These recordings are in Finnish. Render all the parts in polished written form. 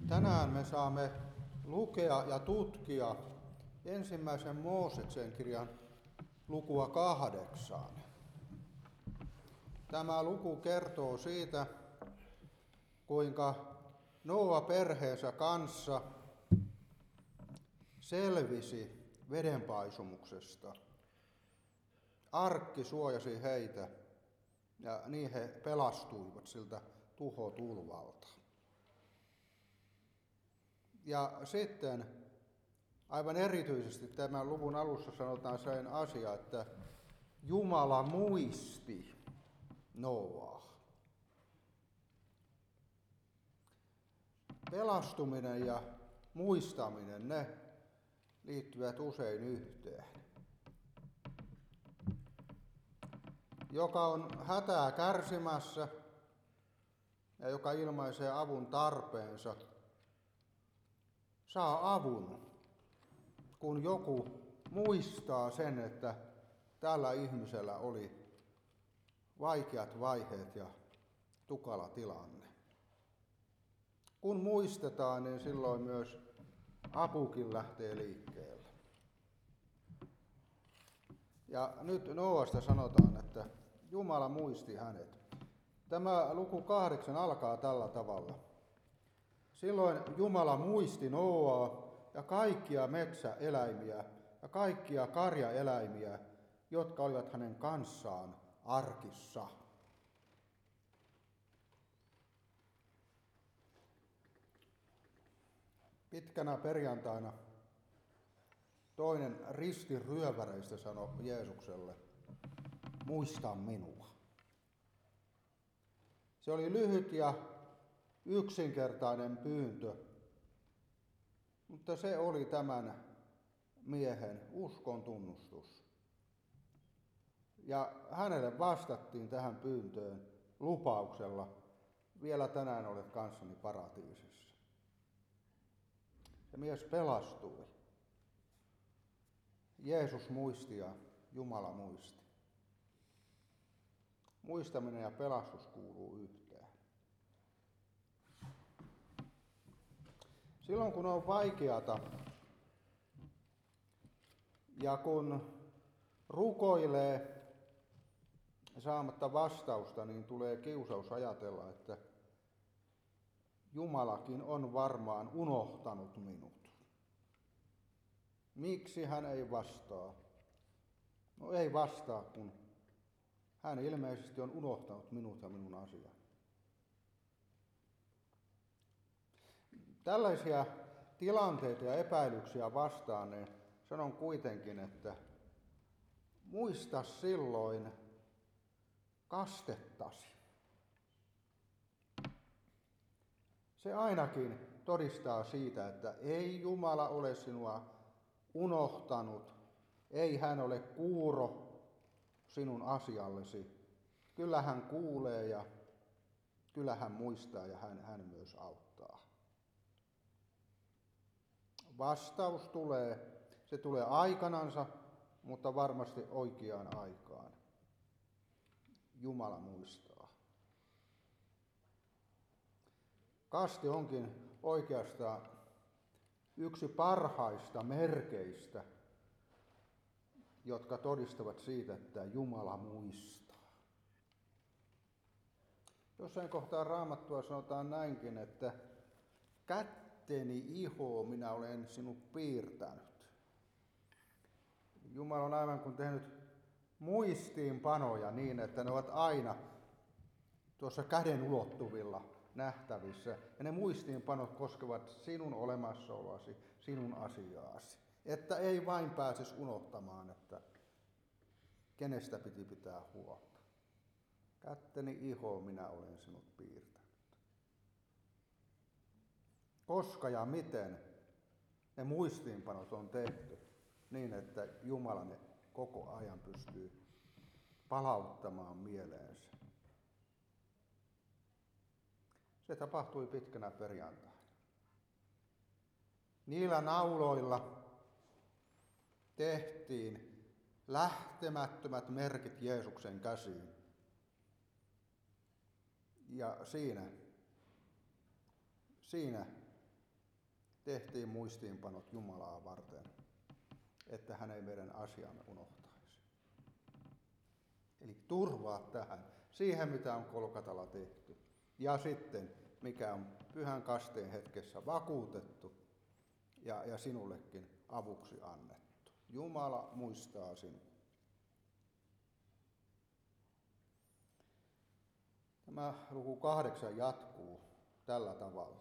Tänään me saamme lukea ja tutkia ensimmäisen Mooseksen kirjan lukua 8. Tämä luku kertoo siitä, kuinka Nooa perheensä kanssa selvisi vedenpaisumuksesta. Arkki suojasi heitä ja niin he pelastuivat siltä tuhotulvalta. Ja sitten aivan erityisesti tämän luvun alussa sanotaan sen asia, että Jumala muisti Nooaa. Pelastuminen ja muistaminen, ne liittyvät usein yhteen. Joka on hätää kärsimässä ja joka ilmaisee avun tarpeensa, saa avun, kun joku muistaa sen, että tällä ihmisellä oli vaikeat vaiheet ja tukala tilanne. Kun muistetaan, niin silloin myös apukin lähtee liikkeelle. Ja nyt Nooasta sanotaan, että Jumala muisti hänet. Tämä luku 8 alkaa tällä tavalla. Silloin Jumala muisti Nooaa ja kaikkia metsäeläimiä ja kaikkia karjaeläimiä, jotka olivat hänen kanssaan arkissa. Pitkänä perjantaina toinen ristiryöväreistä sanoi Jeesukselle, muista minua. Se oli lyhyt ja yksinkertainen pyyntö, mutta se oli tämän miehen uskon tunnustus. Ja hänelle vastattiin tähän pyyntöön lupauksella, vielä tänään olet kanssani paratiisissa. Ja mies pelastui. Jeesus muisti ja Jumala muisti. Muistaminen ja pelastus kuuluu yhteen. Silloin kun on vaikeata ja kun rukoilee saamatta vastausta, niin tulee kiusaus ajatella, että Jumalakin on varmaan unohtanut minut. Miksi hän ei vastaa? No ei vastaa, kun hän ilmeisesti on unohtanut minut ja minun asian. Tällaisia tilanteita ja epäilyksiä vastaan, niin sanon kuitenkin, että muista silloin kastettasi. Se ainakin todistaa siitä, että ei Jumala ole sinua unohtanut, ei hän ole kuuro sinun asiallesi. Kyllä hän kuulee ja kyllä hän muistaa ja hän myös auttaa. Vastaus tulee, se tulee aikanansa, mutta varmasti oikeaan aikaan. Jumala muistaa. Kaste onkin oikeastaan yksi parhaista merkeistä, jotka todistavat siitä, että Jumala muistaa. Jossain kohtaa Raamattua sanotaan näinkin, että kätteni ihoo minä olen sinut piirtänyt. Jumala on aivan kuin tehnyt muistiinpanoja niin, että ne ovat aina tuossa käden ulottuvilla nähtävissä. Ja ne muistiinpanot koskevat sinun olemassaoloasi, sinun asiaasi. Että ei vain pääsisi unohtamaan, että kenestä piti pitää huolta. Kätteni ihoo minä olen sinut piirtänyt. Koska ja miten ne muistiinpanot on tehty niin, että Jumala ne koko ajan pystyy palauttamaan mieleensä. Se tapahtui pitkänä perjantaina. Niillä nauloilla tehtiin lähtemättömät merkit Jeesuksen käsiin. Ja siinä tehtiin muistiinpanot Jumalaa varten, että hän ei meidän asiamme unohtaisi. Eli turvaa tähän, siihen mitä on Kolkatalla tehty. Ja sitten, mikä on pyhän kasteen hetkessä vakuutettu ja sinullekin avuksi annettu. Jumala muistaa sinua. Tämä luku 8 jatkuu tällä tavalla.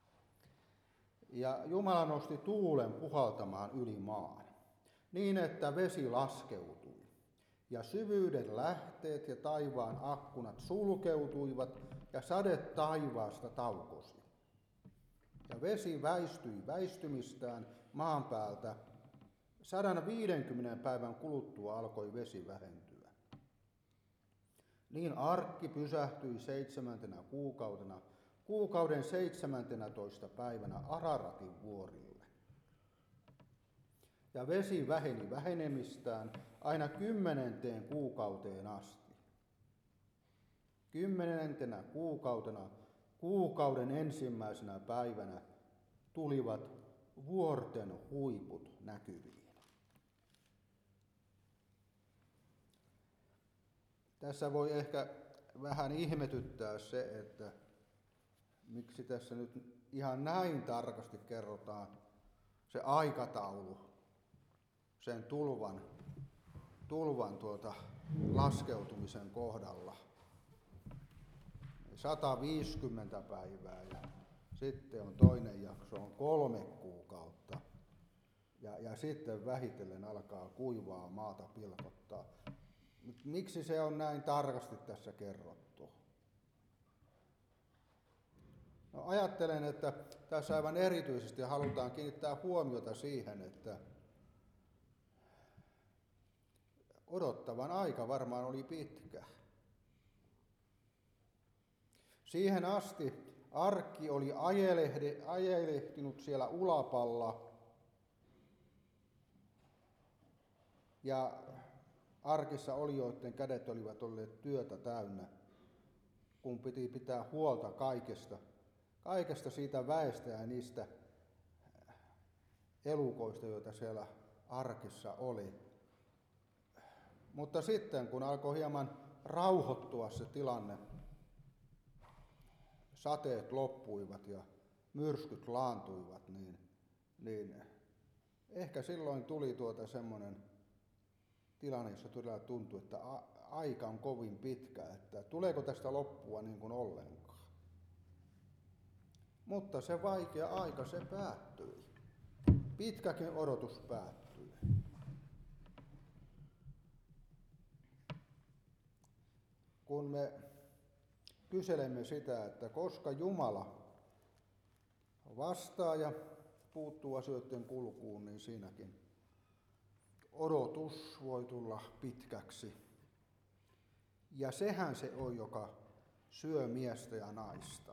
Ja Jumala nosti tuulen puhaltamaan yli maan, niin että vesi laskeutui, ja syvyyden lähteet ja taivaan akkunat sulkeutuivat, ja sade taivaasta taukosi. Ja vesi väistyi väistymistään maan päältä. 150 päivän kuluttua alkoi vesi vähentyä. Niin arkki pysähtyi 7. kuukautena, kuukauden 17. päivänä Araratin vuorille. Ja vesi väheni vähenemistään aina 10. kuukauteen asti. 10. kuukautena, kuukauden ensimmäisenä päivänä tulivat vuorten huiput näkyviin. Tässä voi ehkä vähän ihmetyttää se, että miksi tässä nyt ihan näin tarkasti kerrotaan se aikataulu sen tulvan laskeutumisen kohdalla. 150 päivää ja sitten on toinen jakso, on 3 kuukautta. Ja sitten vähitellen alkaa kuivaa maata pilkottaa. Miksi se on näin tarkasti tässä kerrottu? No, ajattelen, että tässä aivan erityisesti halutaan kiinnittää huomiota siihen, että odottavan aika varmaan oli pitkä. Siihen asti arkki oli ajelehtinut siellä ulapalla ja arkissa olijoiden kädet olivat olleet työtä täynnä, kun piti pitää huolta kaikesta siitä väestä ja niistä elukoista, joita siellä arkissa oli. Mutta sitten, kun alkoi hieman rauhoittua se tilanne, sateet loppuivat ja myrskyt laantuivat, niin ehkä silloin tuli semmoinen tilanne, jossa todella tuntui, että aika on kovin pitkä, että tuleeko tästä loppua niin kuin ollenkaan. Mutta se vaikea aika, se päättyi. Pitkäkin odotus päättyi. Kun me kyselemme sitä, että koska Jumala vastaa ja puuttuu asioiden kulkuun, niin siinäkin odotus voi tulla pitkäksi. Ja sehän se on, joka syö miestä ja naista.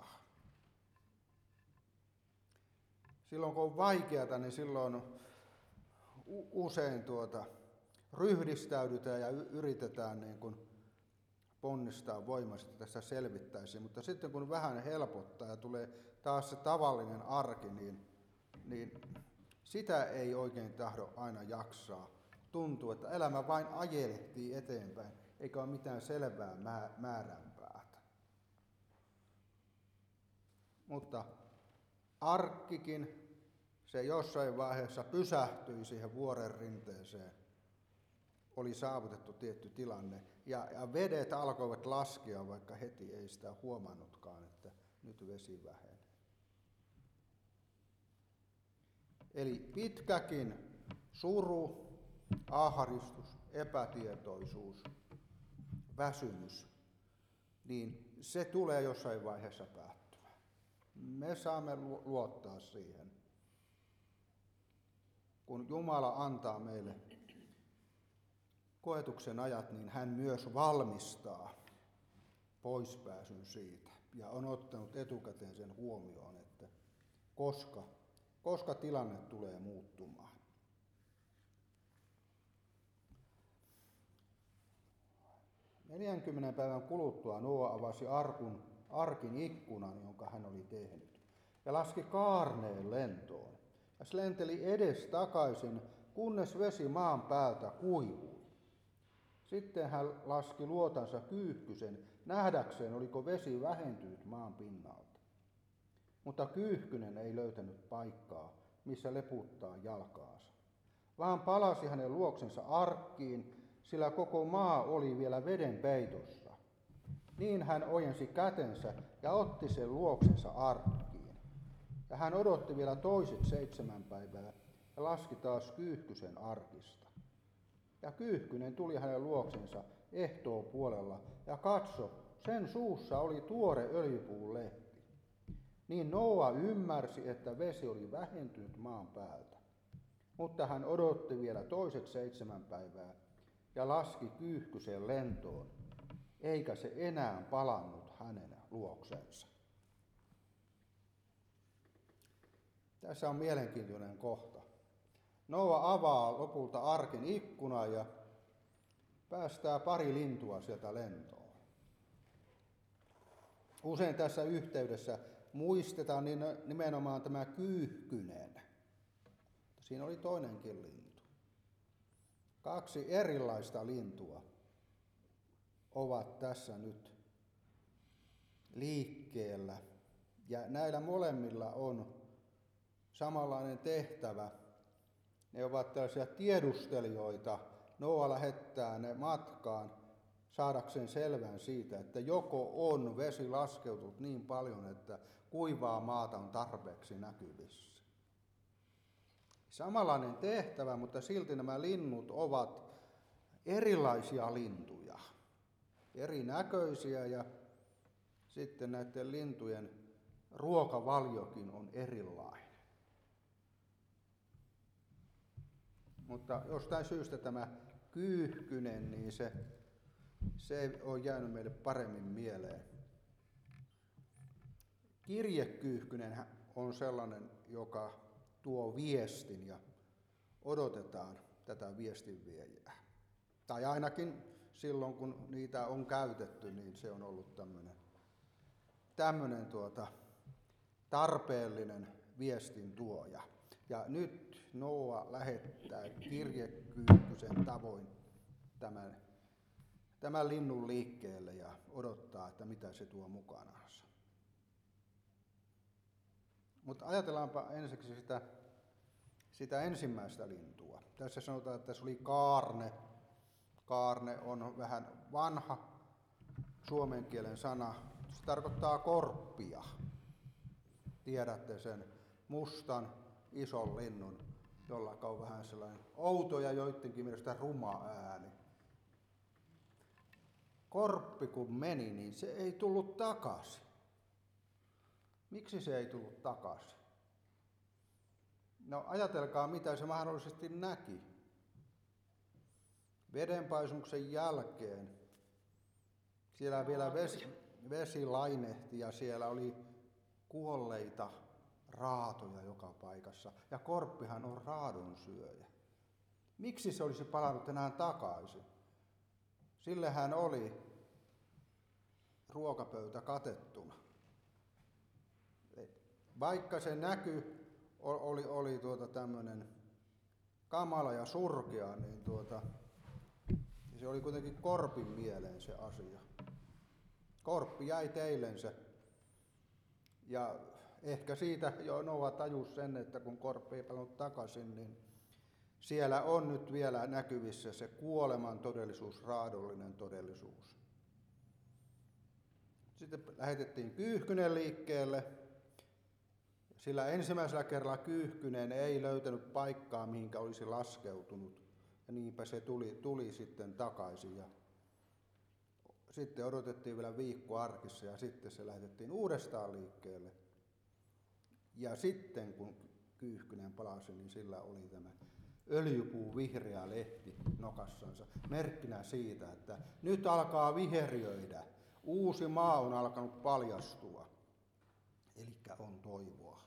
Silloin kun on vaikeata, niin silloin usein ryhdistäydytään ja yritetään niin kuin ponnistaa voimasti, että tässä selvittäisiin. Mutta sitten kun vähän helpottaa ja tulee taas se tavallinen arki, niin sitä ei oikein tahdo aina jaksaa. Tuntuu, että elämä vain ajelehtii eteenpäin, eikä ole mitään selvää määränpäätä. Mutta arkkikin, se jossain vaiheessa pysähtyi siihen vuoren rinteeseen. Oli saavutettu tietty tilanne ja vedet alkoivat laskea, vaikka heti ei sitä huomannutkaan, että nyt vesi vähenee. Eli pitkäkin suru, ahdistus, epätietoisuus, väsymys, niin se tulee jossain vaiheessa päättyä. Me saamme luottaa siihen. Kun Jumala antaa meille koetuksen ajat, niin hän myös valmistaa poispääsyn siitä. Ja on ottanut etukäteen sen huomioon, että koska tilanne tulee muuttumaan. – 40 päivän kuluttua Noa avasi arkin ikkunan, jonka hän oli tehnyt. ja laski kaarneen lentoon. Ja se lenteli edes takaisin, kunnes vesi maan päältä kuivui. Sitten hän laski luotansa Kyyhkysen nähdäkseen, oliko vesi vähentynyt maan pinnalta. Mutta Kyyhkynen ei löytänyt paikkaa, missä leputtaa jalkaansa, vaan palasi hänen luoksensa arkkiin, sillä koko maa oli vielä veden peitossa. Niin hän ojensi kätensä ja otti sen luoksensa arkkiin. Ja hän odotti vielä toiset 7 päivää ja laski taas Kyyhkysen arkista. Ja Kyyhkynen tuli hänen luoksensa ehtoopuolella ja katso, sen suussa oli tuore öljypuun lehti. Niin Nooa ymmärsi, että vesi oli vähentynyt maan päältä. Mutta hän odotti vielä toiset 7 päivää ja laski Kyyhkysen lentoon, eikä se enää palannut hänen luoksensa. Tässä on mielenkiintoinen kohta. Nooa avaa lopulta arkin ikkunan ja päästää pari lintua sieltä lentoon. Usein tässä yhteydessä muistetaan nimenomaan tämä Kyyhkynen. Siinä oli toinenkin lintu. 2 erilaista lintua ovat tässä nyt liikkeellä. Ja näillä molemmilla on samanlainen tehtävä. Ne ovat tällaisia tiedustelijoita. Nooa lähettää ne matkaan saadakseen selvän siitä, että joko on vesi laskeutunut niin paljon, että kuivaa maata on tarpeeksi näkyvissä. Samanlainen tehtävä, mutta silti nämä linnut ovat erilaisia lintuja, erinäköisiä ja sitten näiden lintujen ruokavaliokin on erilainen. Mutta jostain syystä tämä Kyyhkynen, niin se on jäänyt meille paremmin mieleen. Kirjekyyhkynen on sellainen, joka tuo viestin ja odotetaan tätä viestinviejää. Tai ainakin silloin, kun niitä on käytetty, niin se on ollut tämmöinen tarpeellinen viestin tuoja. Ja nyt Nooa lähettää Kirjekyyhkysen tavoin tämän linnun liikkeelle ja odottaa, että mitä se tuo mukanaansa. Mutta ajatellaanpa ensiksi sitä ensimmäistä lintua. Tässä sanotaan, että se oli kaarne. Kaarne on vähän vanha suomen kielen sana. Se tarkoittaa korppia. Tiedätte sen mustan ison linnun, jolla on vähän sellainen outo ja joidenkin mielestä ruma ääni. Korppi kun meni, niin se ei tullut takaisin. Miksi se ei tullut takaisin? No ajatelkaa, mitä se mahdollisesti näki. Vedenpaisumuksen jälkeen siellä vielä vesi lainehti ja siellä oli kuolleita raatoja joka paikassa. Ja korppihan on raadon syöjä. Miksi se olisi palannut enää takaisin? Sillehän oli ruokapöytä katettuna. Vaikka se näky oli tämmöinen kamala ja surkea, niin se oli kuitenkin korpin mieleen se asia. Korppi jäi teillensä ja ehkä siitä jo Nooa tajusi sen, että kun korppi ei palannut takaisin, niin siellä on nyt vielä näkyvissä se kuoleman todellisuus, raadollinen todellisuus. Sitten lähetettiin Kyyhkynen liikkeelle, sillä ensimmäisellä kerralla Kyyhkynen ei löytänyt paikkaa, mihinkä olisi laskeutunut. Ja niinpä se tuli sitten takaisin. Ja sitten odotettiin vielä viikko arkissa ja sitten se lähetettiin uudestaan liikkeelle. Ja sitten kun Kyyhkynen palasi, niin sillä oli tämä öljypuu vihreä lehti nokassansa. Merkkinä siitä, että nyt alkaa viheriöidä. Uusi maa on alkanut paljastua. Elikkä on toivoa.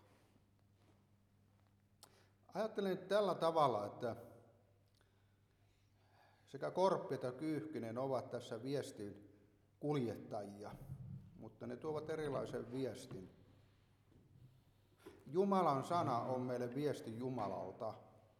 Ajattelen tällä tavalla, että sekä korppi että Kyyhkynen ovat tässä viestin kuljettajia, mutta ne tuovat erilaisen viestin. Jumalan sana on meille viesti Jumalalta.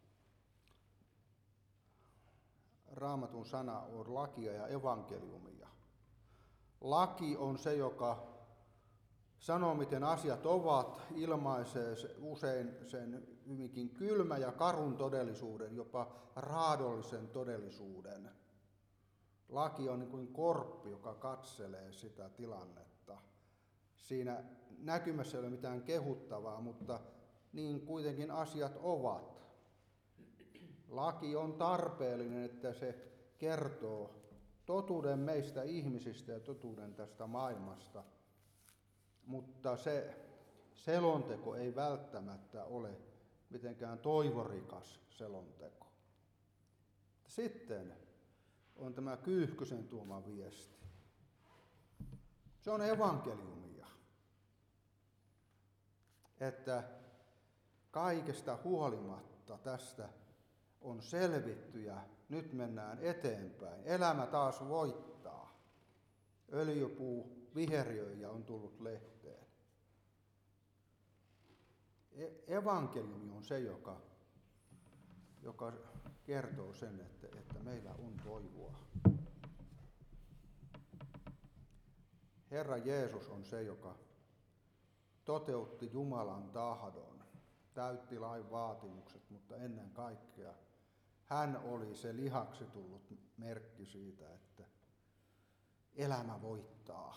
Raamatun sana on lakia ja evankeliumia. Laki on se, joka sanoo, miten asiat ovat, ilmaisee usein sen hyvinkin kylmä ja karun todellisuuden, jopa raadollisen todellisuuden. Laki on niin kuin korppi, joka katselee sitä tilannetta. Siinä näkymässä ei ole mitään kehuttavaa, mutta niin kuitenkin asiat ovat. Laki on tarpeellinen, että se kertoo totuuden meistä ihmisistä ja totuuden tästä maailmasta. Mutta se selonteko ei välttämättä ole mitenkään toivorikas selonteko. Sitten on tämä Kyyhkysen tuoma viesti. Se on evankeliumia. Että kaikesta huolimatta tästä on selvitty ja nyt mennään eteenpäin. Elämä taas voittaa. Öljypuu viheriöi ja on tullut lehteen. Evankeliumi on se, joka kertoo sen, että meillä on toivoa. Herra Jeesus on se, joka toteutti Jumalan tahdon, täytti lain vaatimukset, mutta ennen kaikkea hän oli se lihaksi tullut merkki siitä, että elämä voittaa.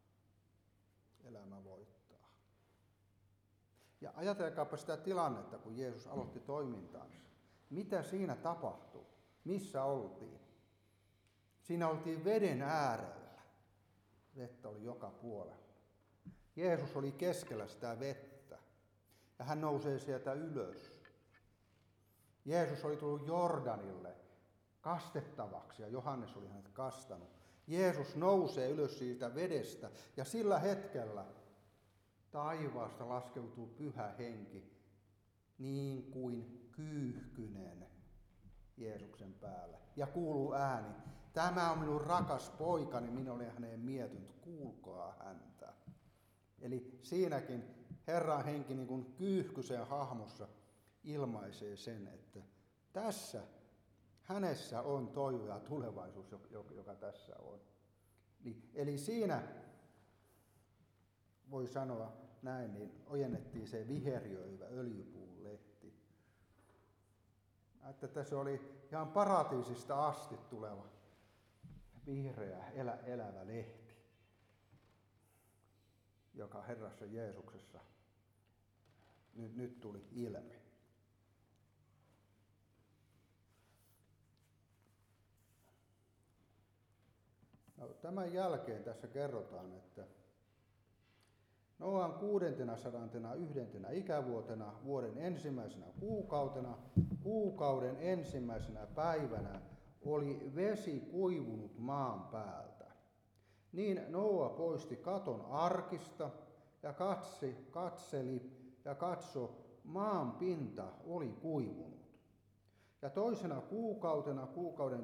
Elämä voittaa. Ja ajatelkaapa sitä tilannetta, kun Jeesus aloitti toimintaansa. Mitä siinä tapahtui? Missä oltiin? Siinä oltiin veden äärellä. Vettä oli joka puolella. Jeesus oli keskellä sitä vettä ja hän nousee sieltä ylös. Jeesus oli tullut Jordanille kastettavaksi ja Johannes oli hänet kastanut. Jeesus nousee ylös siitä vedestä ja sillä hetkellä taivaasta laskeutuu Pyhä Henki niin kuin kyyhkynen Jeesuksen päälle. Ja kuuluu ääni, tämä on minun rakas poikani, minä olen häneen mietynyt, kuulkaa häntä. Eli siinäkin Herran henki niin kuin kyyhkysen hahmossa ilmaisee sen, että tässä hänessä on toivo ja tulevaisuus, joka tässä on. Eli siinä, voi sanoa näin, niin ojennettiin se viheriöivä öljypuun lehti. Että se oli ihan paratiisista asti tuleva vihreä, elävä lehti, joka Herrassa Jeesuksessa nyt tuli ilmi. No, tämän jälkeen tässä kerrotaan, että Noan 601. ikävuotena, vuoden ensimmäisenä kuukautena, kuukauden ensimmäisenä päivänä oli vesi kuivunut maan päältä. Niin Noa poisti katon arkista ja katseli ja katso, maan pinta oli kuivunut. Ja toisena kuukautena, kuukauden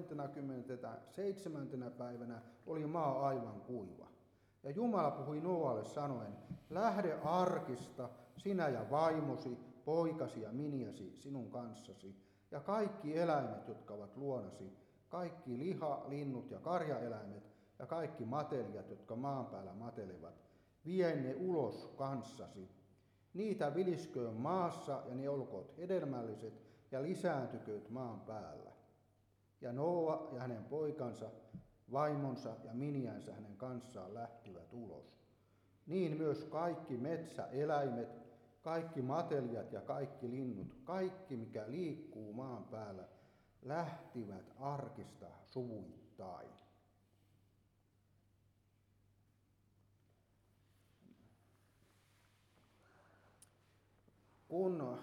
27. päivänä, oli maa aivan kuiva. Ja Jumala puhui Noalle sanoen, lähde arkista, sinä ja vaimosi, poikasi ja miniäsi sinun kanssasi, ja kaikki eläimet, jotka ovat luonasi, kaikki liha, linnut ja karjaeläimet, ja kaikki matelijat, jotka maan päällä matelevat, vie ne ulos kanssasi. Niitä vilisköön maassa, ja ne olkoot hedelmälliset, ja lisääntykööt maan päällä. Ja Noa ja hänen poikansa, vaimonsa ja miniänsä hänen kanssaan lähtivät ulos. Niin myös kaikki metsäeläimet, kaikki matelijat ja kaikki linnut, kaikki mikä liikkuu maan päällä, lähtivät arkista suvuittain. Kun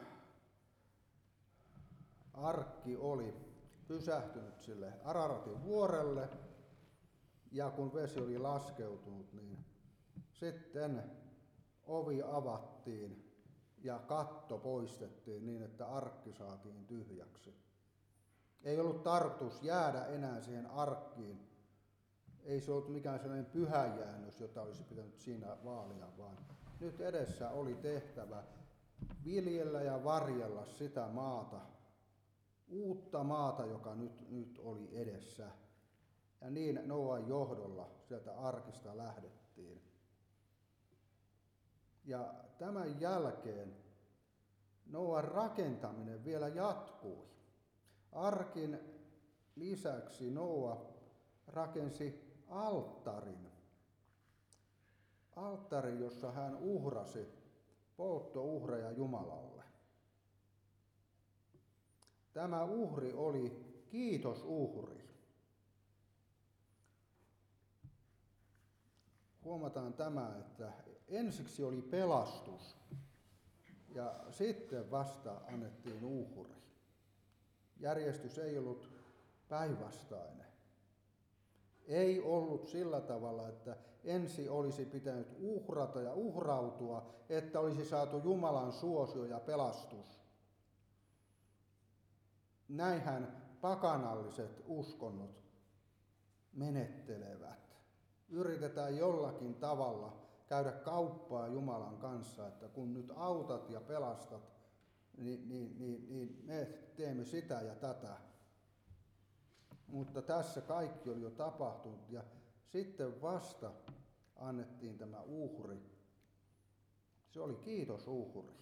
arkki oli pysähtynyt sille Araratin vuorelle ja kun vesi oli laskeutunut, niin sitten ovi avattiin ja katto poistettiin niin, että arkki saatiin tyhjäksi. Ei ollut tarkoitus jäädä enää siihen arkkiin. Ei se ollut mikään sellainen pyhäjäännös, jota olisi pitänyt siinä vaalia, vaan nyt edessä oli tehtävä viljellä ja varjella sitä maata, uutta maata, joka nyt oli edessä. Ja niin Nooan johdolla sieltä arkista lähdettiin. Ja tämän jälkeen Nooan rakentaminen vielä jatkui. Arkin lisäksi Nooa rakensi alttarin, jossa hän uhrasi polttouhreja Jumalalle. Tämä uhri oli kiitosuhri. Huomataan tämä, että ensiksi oli pelastus ja sitten vasta annettiin uhri. Järjestys ei ollut päinvastainen. Ei ollut sillä tavalla, että ensi olisi pitänyt uhrata ja uhrautua, että olisi saatu Jumalan suosio ja pelastus. Näinhän pakanalliset uskonnot menettelevät. Yritetään jollakin tavalla käydä kauppaa Jumalan kanssa, että kun nyt autat ja pelastat, niin me teemme sitä ja tätä. Mutta tässä kaikki oli jo tapahtunut ja sitten vasta annettiin tämä uhri. Se oli kiitosuhri.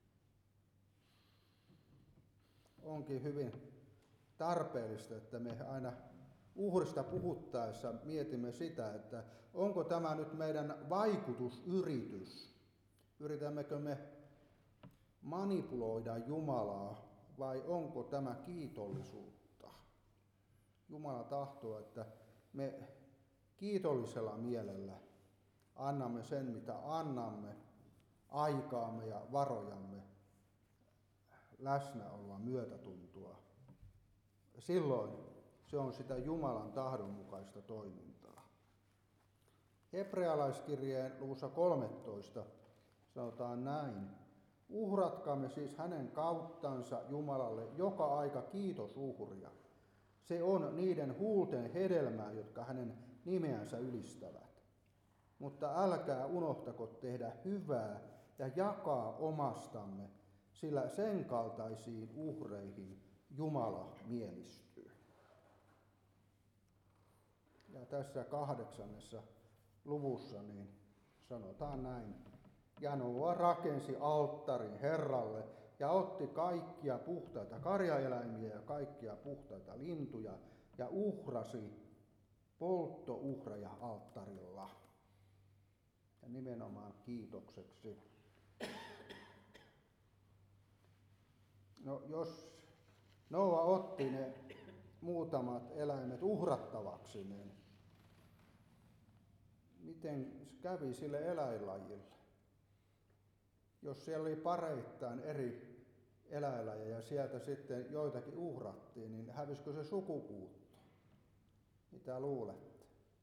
Onkin hyvin tarpeellista, että me aina uhrista puhuttaessa mietimme sitä, että onko tämä nyt meidän vaikutusyritys. Yritämmekö me manipuloida Jumalaa vai onko tämä kiitollisuutta? Jumala tahtoo, että me kiitollisella mielellä annamme sen, mitä annamme, aikaamme ja varojamme, läsnäoloa, myötätuntoa. Silloin se on sitä Jumalan tahdon mukaista toimintaa. Hebrealaiskirjeen luvussa 13 sanotaan näin. Uhratkaamme siis hänen kauttansa Jumalalle joka aika kiitosuhria. Se on niiden huulten hedelmää, jotka hänen nimeänsä ylistävät. Mutta älkää unohtako tehdä hyvää ja jakaa omastamme, sillä sen kaltaisiin uhreihin Jumala mielistyy. Ja tässä 8. luvussa niin sanotaan näin. Ja Nooa rakensi alttarin Herralle ja otti kaikkia puhtaita karjaeläimiä ja kaikkia puhtaita lintuja ja uhrasi polttouhreja alttarilla. Ja nimenomaan kiitokseksi. No, jos Nooa otti ne muutamat eläimet uhrattavaksi, niin miten kävi sille eläinlajille? Jos siellä oli pareittain eri eläinlajeja ja sieltä sitten joitakin uhrattiin, niin hävisikö se sukupuutto? Mitä luulette?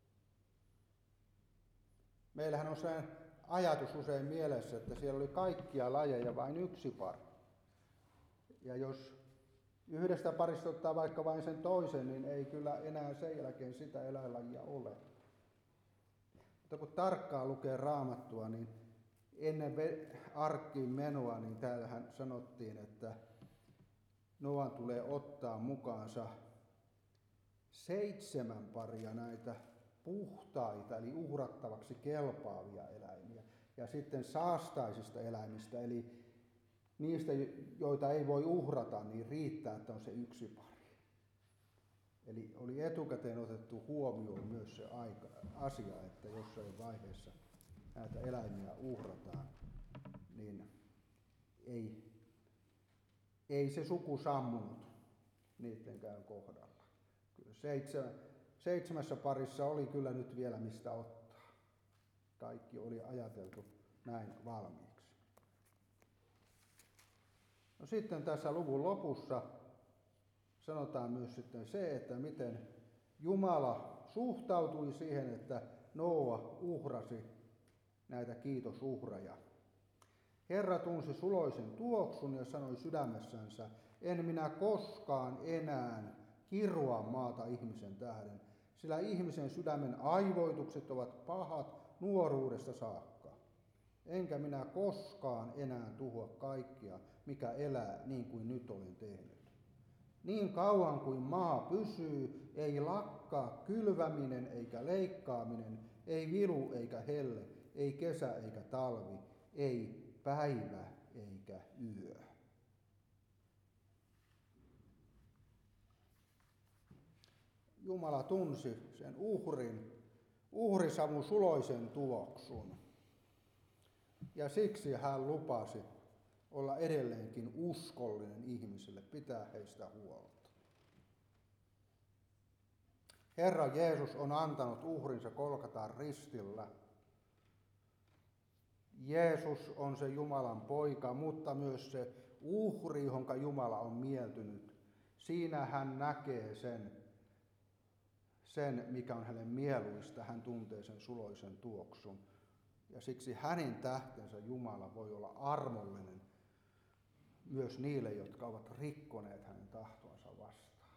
Meillähän on se ajatus usein mielessä, että siellä oli kaikkia lajeja vain yksi pari. Ja jos yhdestä parista ottaa vaikka vain sen toisen, niin ei kyllä enää sen jälkeen sitä eläinlajia ole. Mutta kun tarkkaan lukee Raamattua, niin ennen arkkiin menoa, niin täällähän sanottiin, että Nooan tulee ottaa mukaansa 7 paria näitä puhtaita, eli uhrattavaksi kelpaavia eläimiä. Ja sitten saastaisista eläimistä, eli niistä, joita ei voi uhrata, niin riittää, että on se yksi pari. Eli oli etukäteen otettu huomioon myös se asia, että jossain vaiheessa näitä eläimiä uhrataan, niin ei se suku sammunut niidenkään kohdalla. Kyllä 7 parissa oli kyllä nyt vielä mistä ottaa. Kaikki oli ajateltu näin valmiiksi. No sitten tässä luvun lopussa sanotaan myös sitten se, että miten Jumala suhtautui siihen, että Nooa uhrasi näitä kiitosuhreja. Herra tunsi suloisen tuoksun ja sanoi sydämessänsä, en minä koskaan enää kiroa maata ihmisen tähden, sillä ihmisen sydämen aivoitukset ovat pahat nuoruudesta saakka. enkä minä koskaan enää tuhoa kaikkia, mikä elää niin kuin nyt olen tehnyt. Niin kauan kuin maa pysyy, ei lakkaa kylväminen eikä leikkaaminen, ei vilu eikä helle, ei kesä eikä talvi, ei päivä eikä yö. Jumala tunsi sen uhrisavun suloisen tuoksun. Ja siksi hän lupasi olla edelleenkin uskollinen ihmisille, pitää heistä huolta. Herra Jeesus on antanut uhrinsa Golgatan ristillä. Jeesus on se Jumalan poika, mutta myös se uhri, johonka Jumala on mieltynyt. Siinä hän näkee sen, mikä on hänelle mieluista. Hän tuntee sen suloisen tuoksun. Ja siksi hänen tähtensä Jumala voi olla armollinen myös niille, jotka ovat rikkoneet hänen tahtonsa vastaan.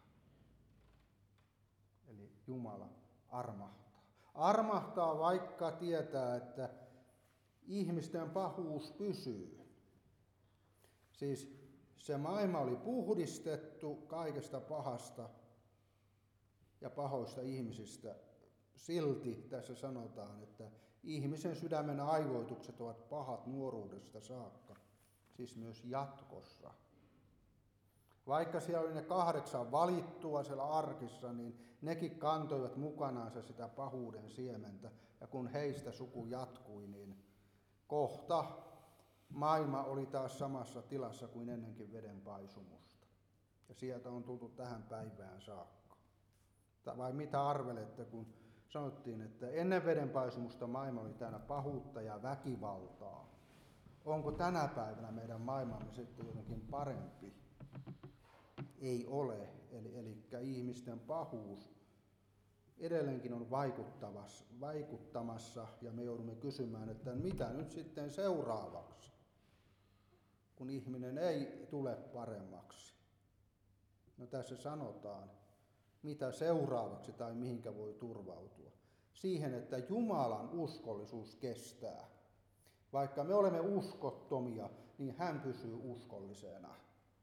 Eli Jumala armahtaa. Armahtaa, vaikka tietää, että ihmisten pahuus pysyy. Siis se maailma oli puhdistettu kaikesta pahasta ja pahoista ihmisistä. Silti tässä sanotaan, että ihmisen sydämen aivoitukset ovat pahat nuoruudesta saakka, siis myös jatkossa. Vaikka siellä oli ne 8 valittua siellä arkissa, niin nekin kantoivat mukanaansa sitä pahuuden siementä. Ja kun heistä suku jatkui, niin kohta maailma oli taas samassa tilassa kuin ennenkin vedenpaisumusta. Ja sieltä on tultu tähän päivään saakka. Vai mitä arvelette, kun sanottiin, että ennen vedenpaisumusta maailma oli täynnä pahuutta ja väkivaltaa. Onko tänä päivänä meidän maailmamme sitten jotenkin parempi? Ei ole. Eli ihmisten pahuus edelleenkin on vaikuttamassa ja me joudumme kysymään, että mitä nyt sitten seuraavaksi, kun ihminen ei tule paremmaksi. No tässä sanotaan, mitä seuraavaksi tai mihinkä voi turvautua. Siihen, että Jumalan uskollisuus kestää. Vaikka me olemme uskottomia, niin hän pysyy uskollisena.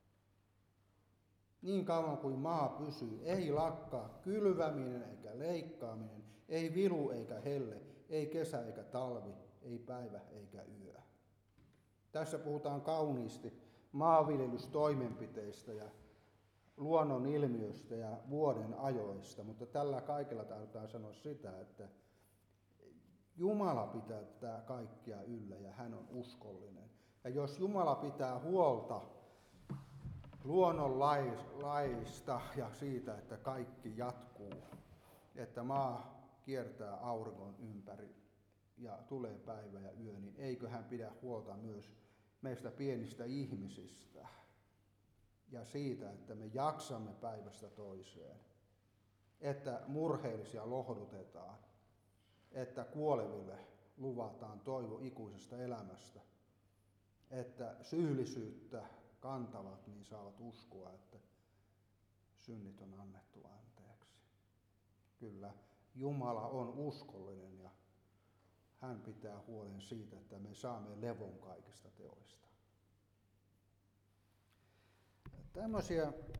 Niin kauan kuin maa pysyy, ei lakkaa kylväminen eikä leikkaaminen, ei vilu eikä helle, ei kesä eikä talvi, ei päivä eikä yö. Tässä puhutaan kauniisti maanviljelystoimenpiteistä ja luonnon ilmiöistä ja vuoden ajoista, mutta tällä kaikella tahdotaan sanoa sitä, että Jumala pitää tätä kaikkia yllä ja hän on uskollinen. Ja jos Jumala pitää huolta luonnon laista ja siitä, että kaikki jatkuu, että maa kiertää auringon ympäri ja tulee päivä ja yö, niin eikö hän pidä huolta myös meistä pienistä ihmisistä ja siitä, että me jaksamme päivästä toiseen, että murheellisia lohdutetaan, että kuoleville luvataan toivo ikuisesta elämästä, että syyllisyyttä kantavat, niin saavat uskoa, että synnit on annettu anteeksi. Kyllä, Jumala on uskollinen ja hän pitää huolen siitä, että me saamme levon kaikista teoista. Tämmöisiä